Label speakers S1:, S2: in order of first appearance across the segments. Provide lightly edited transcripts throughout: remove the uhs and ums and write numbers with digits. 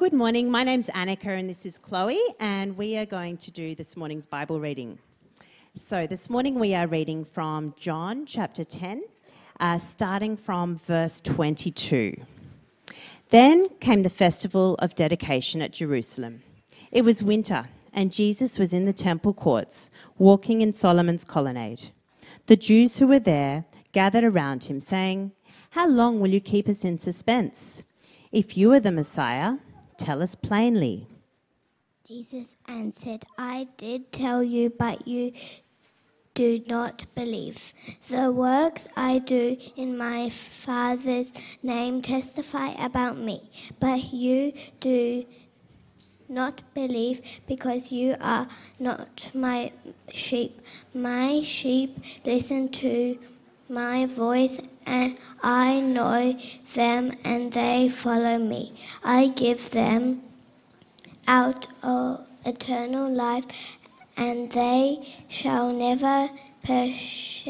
S1: Good morning, my name's Annika and this is Chloe, and we are going to do this morning's Bible reading. So this morning we are reading from John chapter 10, starting from verse 22. Then came the festival of dedication at Jerusalem. It was winter, and Jesus was in the temple courts, walking in Solomon's colonnade. The Jews who were there gathered around him, saying, "How long will you keep us in suspense? If you are the Messiah, tell us plainly."
S2: Jesus answered, "I did tell you, but you do not believe. The works I do in my Father's name testify about me, but you do not believe because you are not my sheep. My sheep listen to my voice, and I know them, and they follow me. I give them out of eternal life, and they shall never perish.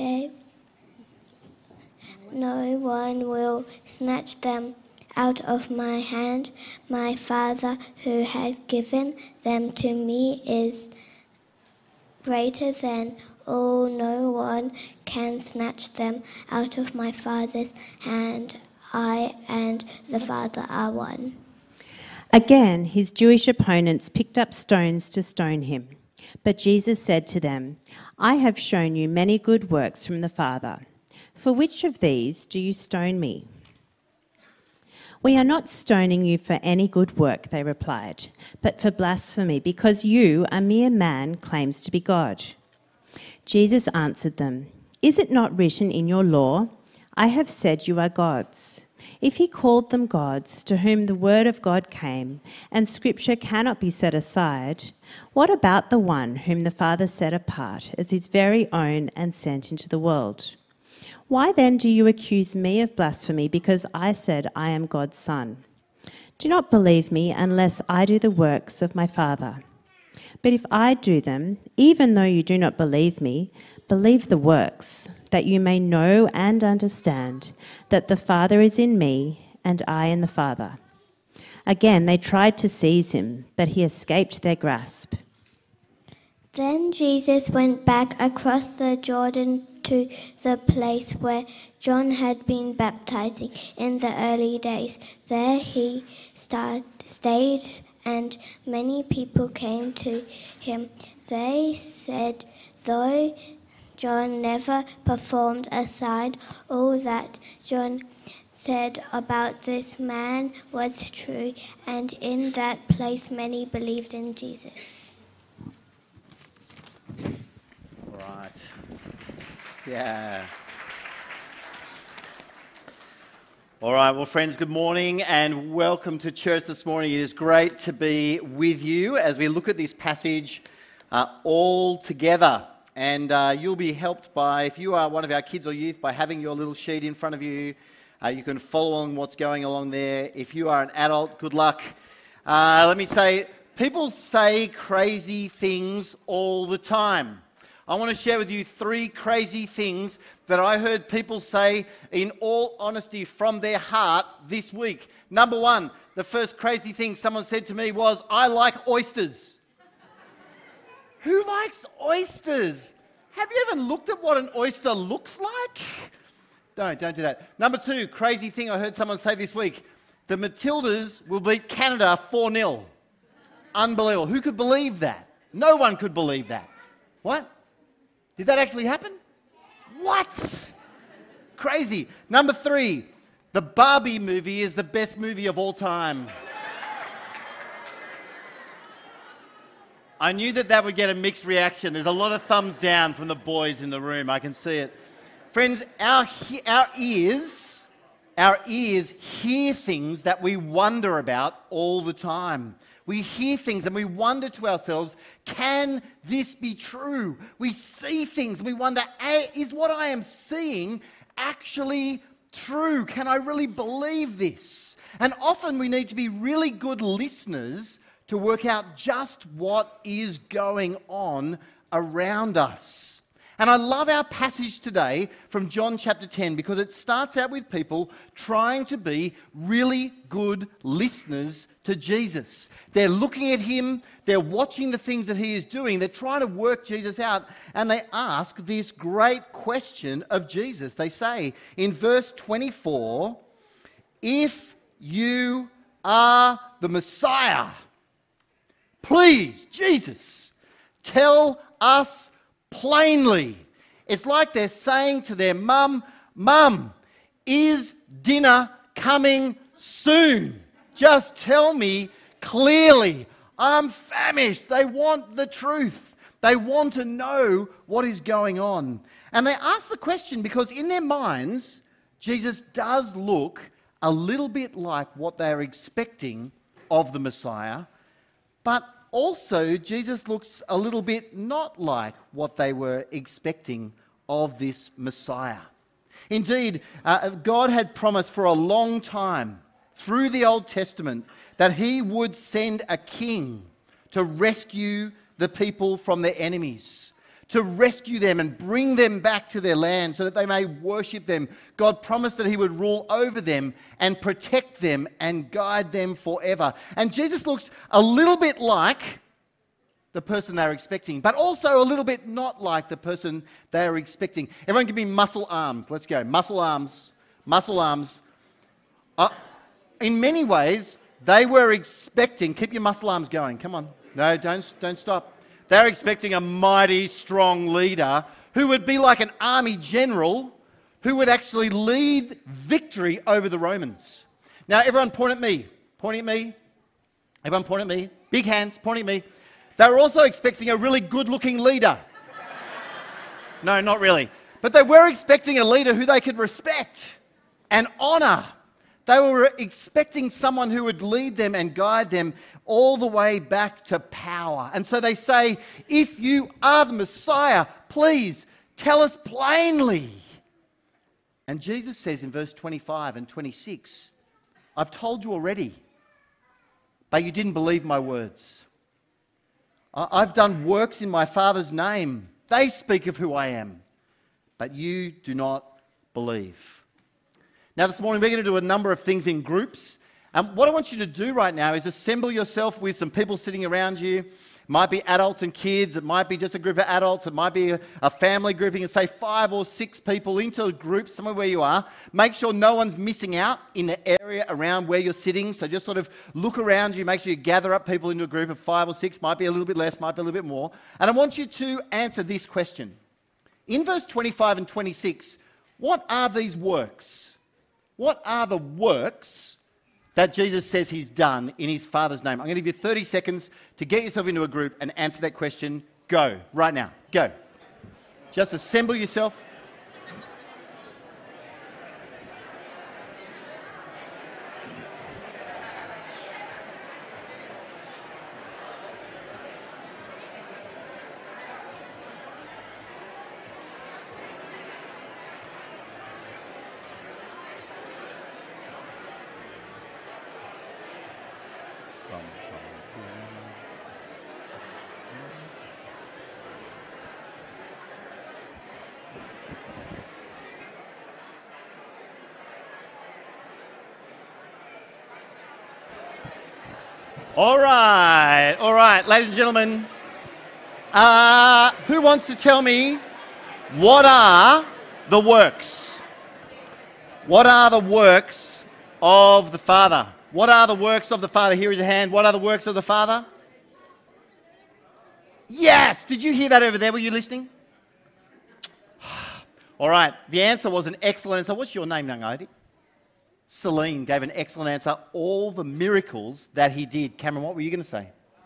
S2: No one will snatch them out of my hand. My Father who has given them to me is greater than all. No one can snatch them out of my Father's hand. I and the Father are one."
S1: Again, his Jewish opponents picked up stones to stone him. But Jesus said to them, "I have shown you many good works from the Father. For which of these do you stone me?" "We are not stoning you for any good work," they replied, "but for blasphemy, because you, a mere man, claims to be God." Jesus answered them, "Is it not written in your law, 'I have said you are gods'? If he called them gods, to whom the word of God came, and scripture cannot be set aside, what about the one whom the Father set apart as his very own and sent into the world? Why then do you accuse me of blasphemy because I said I am God's son? Do not believe me unless I do the works of my Father. But if I do them, even though you do not believe me, believe the works, that you may know and understand that the Father is in me and I in the Father." Again, they tried to seize him, but he escaped their grasp.
S2: Then Jesus went back across the Jordan to the place where John had been baptizing in the early days. There he stayed, and many people came to him. They said, "Though John never performed a sign, all that John said about this man was true," and in that place many believed in Jesus.
S3: All right. Yeah. All right, well, friends, good morning and welcome to church this morning. It is great to be with you as we look at this passage all together. And you'll be helped by, if you are one of our kids or youth, by having your little sheet in front of you. You can follow on what's going along there. If you are an adult, good luck. Let me say, people say crazy things all the time. I want to share with you 3 crazy things that I heard people say in all honesty from their heart this week. Number 1, the first crazy thing someone said to me was, "I like oysters." Who likes oysters? Have you ever looked at what an oyster looks like? Don't do that. Number 2, crazy thing I heard someone say this week. The Matildas will beat Canada 4-0. Unbelievable. Who could believe that? No one could believe that. What? Did that actually happen? What? Crazy. Number 3, the Barbie movie is the best movie of all time. I knew that would get a mixed reaction. There's a lot of thumbs down from the boys in the room. I can see it. Friends, our ears hear things that we wonder about all the time. We hear things and we wonder to ourselves, can this be true? We see things and we wonder, is what I am seeing actually true? Can I really believe this? And often we need to be really good listeners to work out just what is going on around us. And I love our passage today from John chapter 10 because it starts out with people trying to be really good listeners to Jesus. They're looking at him, they're watching the things that he is doing, they're trying to work Jesus out, and they ask this great question of Jesus. They say in verse 24, "If you are the Messiah, please, Jesus, tell us plainly." It's like they're saying to their mum, "Mum, is dinner coming soon? Just tell me clearly. I'm famished." They want the truth. They want to know what is going on. And they ask the question because in their minds, Jesus does look a little bit like what they're expecting of the Messiah, but also Jesus looks a little bit not like what they were expecting of this Messiah. Indeed, God had promised for a long time through the Old Testament that he would send a king to rescue the people from their enemies, to rescue them and bring them back to their land so that they may worship them. God promised that he would rule over them and protect them and guide them forever. And Jesus looks a little bit like the person they're expecting, but also a little bit not like the person they're expecting. Everyone give me muscle arms. Let's go. Muscle arms. Muscle arms. In many ways, they were expecting... Keep your muscle arms going. Come on. No, don't stop. They're expecting a mighty, strong leader who would be like an army general who would actually lead victory over the Romans. Now, everyone point at me. Point at me. Everyone point at me. Big hands, point at me. They were also expecting a really good-looking leader. No, not really. But they were expecting a leader who they could respect and honour. They were expecting someone who would lead them and guide them all the way back to power. And so they say, "If you are the Messiah, please tell us plainly." And Jesus says in verse 25 and 26, "I've told you already, but you didn't believe my words. I've done works in my Father's name. They speak of who I am, but you do not believe." Now this morning we're going to do a number of things in groups. What I want you to do right now is assemble yourself with some people sitting around you. It might be adults and kids. It might be just a group of adults. It might be a family grouping, and say 5 or 6 people into a group somewhere where you are. Make sure no one's missing out in the area around where you're sitting. So just sort of look around you. Make sure you gather up people into a group of 5 or 6. Might be a little bit less, might be a little bit more. And I want you to answer this question. In verse 25 and 26, what are these works? What are the works that Jesus says he's done in his Father's name? I'm going to give you 30 seconds to get yourself into a group and answer that question. Go, right now, go. Just assemble yourself. All right, ladies and gentlemen. Who wants to tell me what are the works? What are the works of the Father? What are the works of the Father? Here is a hand. What are the works of the Father? Yes! Did you hear that over there? Were you listening? All right, the answer was an excellent answer. What's your name, young lady? Celine gave an excellent answer. All the miracles that he did. Cameron, what were you going to say?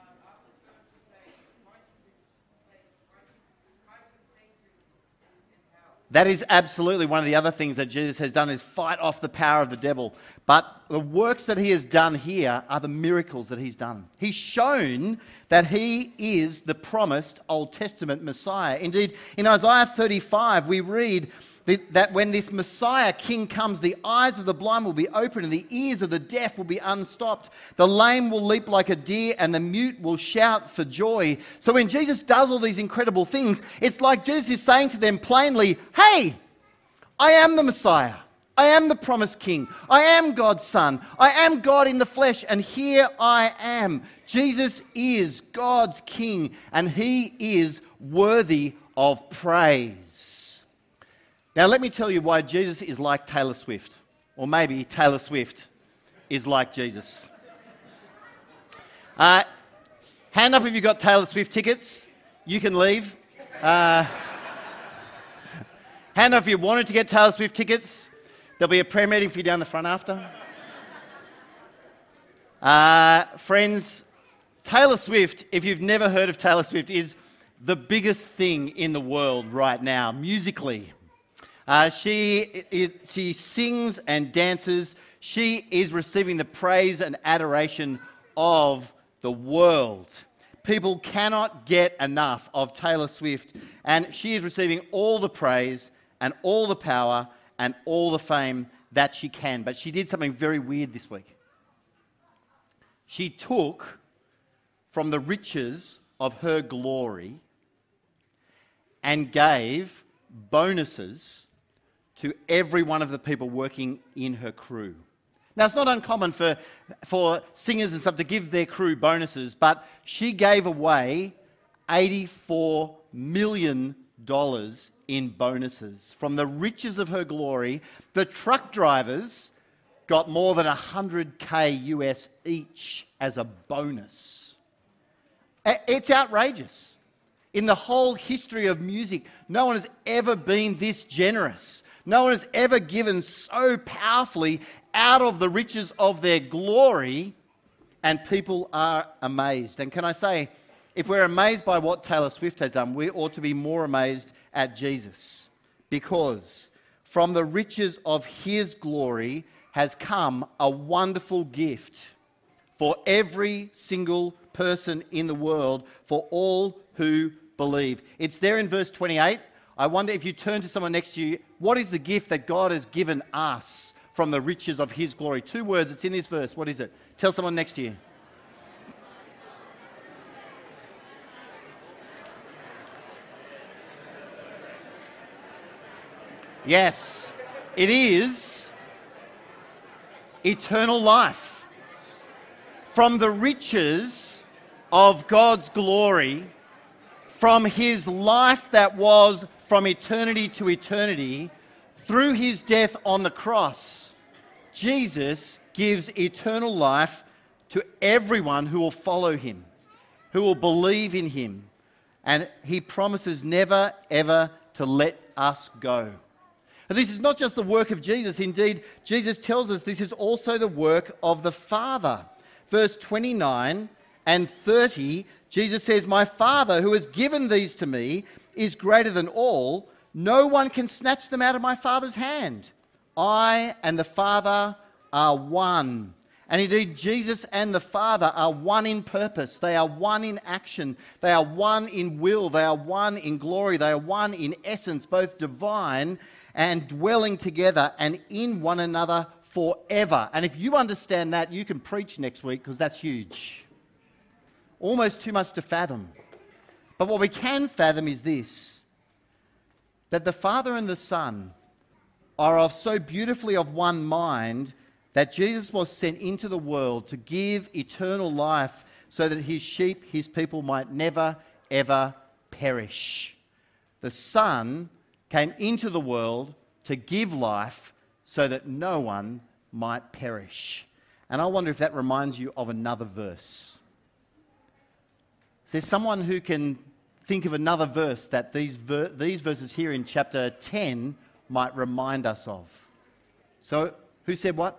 S3: That is absolutely one of the other things that Jesus has done, is fight off the power of the devil. But the works that he has done here are the miracles that he's done. He's shown that he is the promised Old Testament Messiah. Indeed, in Isaiah 35, we read that when this Messiah King comes, the eyes of the blind will be opened and the ears of the deaf will be unstopped. The lame will leap like a deer and the mute will shout for joy. So when Jesus does all these incredible things, it's like Jesus is saying to them plainly, hey, I am the Messiah. I am the promised King. I am God's Son. I am God in the flesh, and here I am. Jesus is God's King, and he is worthy of praise. Now, let me tell you why Jesus is like Taylor Swift, or maybe Taylor Swift is like Jesus. Hand up if you've got Taylor Swift tickets. You can leave. Hand up if you wanted to get Taylor Swift tickets. There'll be a prayer meeting for you down the front after. Friends, Taylor Swift, if you've never heard of Taylor Swift, is the biggest thing in the world right now, musically. She sings and dances. She is receiving the praise and adoration of the world. People cannot get enough of Taylor Swift, and she is receiving all the praise and all the power and all the fame that she can. But she did something very weird this week. She took from the riches of her glory and gave bonuses to every one of the people working in her crew. Now, it's not uncommon for singers and stuff to give their crew bonuses, but she gave away $84 million in bonuses. From the riches of her glory, the truck drivers got more than $100K US each as a bonus. It's outrageous. In the whole history of music, no one has ever been this generous. No one has ever given so powerfully out of the riches of their glory, and people are amazed. And can I say, if we're amazed by what Taylor Swift has done, we ought to be more amazed at Jesus, because from the riches of his glory has come a wonderful gift for every single person in the world, for all who believe. It's there in verse 28. I wonder if you turn to someone next to you, what is the gift that God has given us from the riches of his glory? 2 words, it's in this verse. What is it? Tell someone next to you. Yes, it is eternal life. From the riches of God's glory, from his life that was from eternity to eternity, through his death on the cross, Jesus gives eternal life to everyone who will follow him, who will believe in him. And he promises never, ever to let us go. And this is not just the work of Jesus. Indeed, Jesus tells us this is also the work of the Father. Verse 29 and 30, Jesus says, "My Father who has given these to me is greater than all. No one can snatch them out of my Father's hand. I and the Father are one." And indeed, Jesus and the Father are one in purpose. They are one in action. They are one in will. They are one in glory. They are one in essence, both divine and dwelling together and in one another forever. And if you understand that, you can preach next week, because that's huge. Almost too much to fathom. But what we can fathom is this, that the Father and the Son are of so beautifully of one mind that Jesus was sent into the world to give eternal life so that his sheep, his people, might never, ever perish. The Son came into the world to give life so that no one might perish. And I wonder if that reminds you of another verse. Is there someone who can think of another verse that these verses here in chapter 10 might remind us of? So, who said what?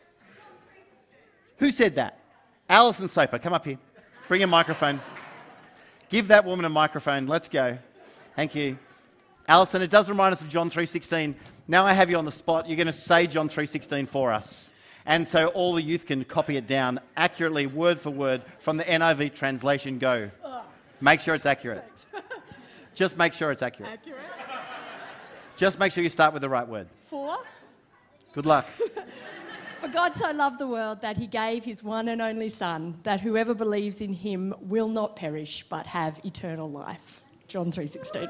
S3: Who said that? Alison Soper, come up here. Bring a microphone. Give that woman a microphone. Let's go. Thank you. Alison, it does remind us of John 3:16. Now I have you on the spot. You're going to say John 3:16 for us. And so all the youth can copy it down accurately, word for word, from the NIV translation. Go. Make sure it's accurate. Just make sure it's accurate. Just make sure you start with the right word.
S4: 4.
S3: Good luck.
S4: For God so loved the world that he gave his one and only Son, that whoever believes in him will not perish but have eternal life. John 3:16.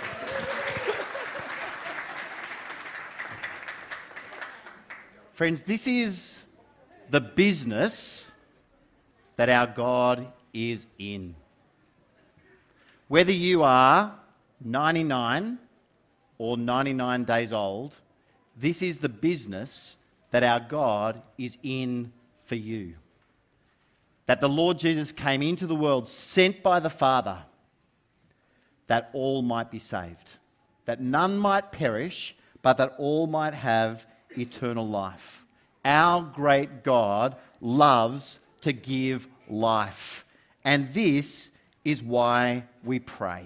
S3: Friends, this is the business that our God is in. Whether you are 99 or 99 days old, this is the business that our God is in for you. That the Lord Jesus came into the world sent by the Father that all might be saved. That none might perish, but that all might have eternal life. Our great God loves to give life. And this is why we pray.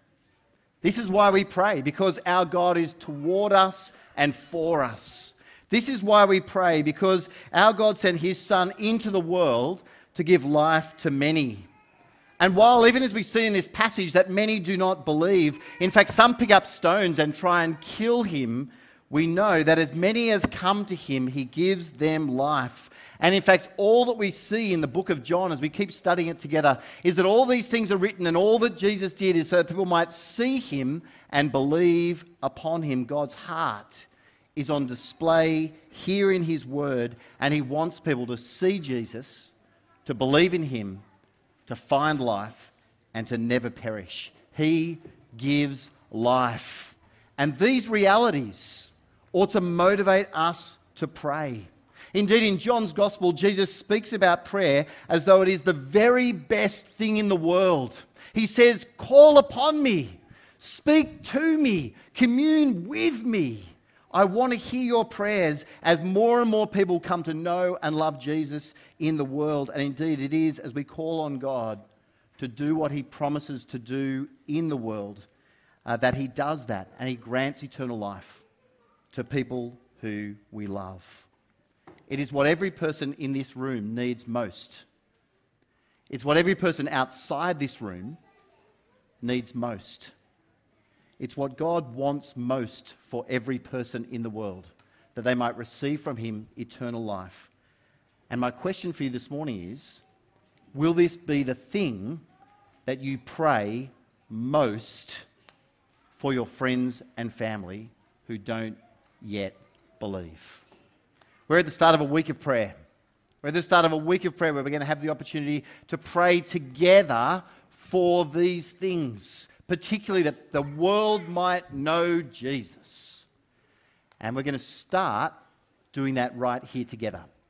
S3: This is why we pray, because our God is toward us and for us. This is why we pray, because our God sent his Son into the world to give life to many. And while, even as we see in this passage, that many do not believe, in fact, some pick up stones and try and kill him, we know that as many as come to him, he gives them life. And in fact, all that we see in the book of John, as we keep studying it together, is that all these things are written, and all that Jesus did is so that people might see him and believe upon him. God's heart is on display here in his word, and he wants people to see Jesus, to believe in him, to find life, and to never perish. He gives life. And these realities ought to motivate us to pray. Indeed, in John's Gospel, Jesus speaks about prayer as though it is the very best thing in the world. He says, "Call upon me, speak to me, commune with me. I want to hear your prayers," as more and more people come to know and love Jesus in the world. And indeed, it is as we call on God to do what he promises to do in the world that he does that, and he grants eternal life to people who we love. It is what every person in this room needs most. It's what every person outside this room needs most. It's what God wants most for every person in the world, that they might receive from him eternal life. And my question for you this morning is, will this be the thing that you pray most for your friends and family who don't yet believe? We're at the start of a week of prayer. We're at the start of a week of prayer where we're going to have the opportunity to pray together for these things, particularly that the world might know Jesus. And we're going to start doing that right here together.